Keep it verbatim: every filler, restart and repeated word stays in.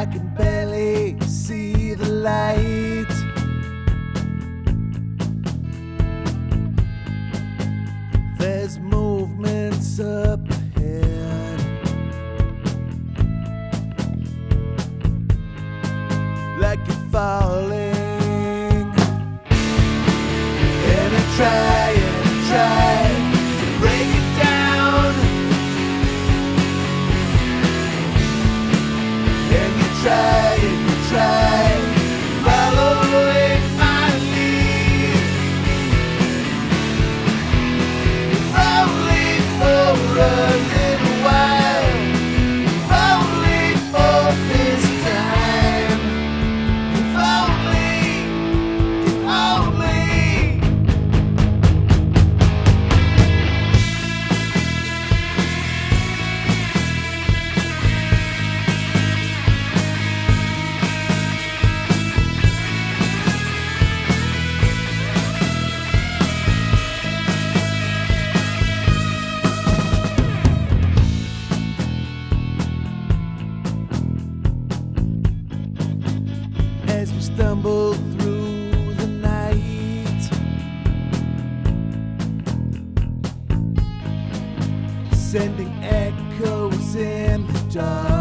I can barely see the light. There's movements up ahead, like you're falling, and I try and I try to break it down, and you try and you try following my lead, if only for a little while, if only for this time, if only, if only. As we stumble through the night, sending echoes in the dark.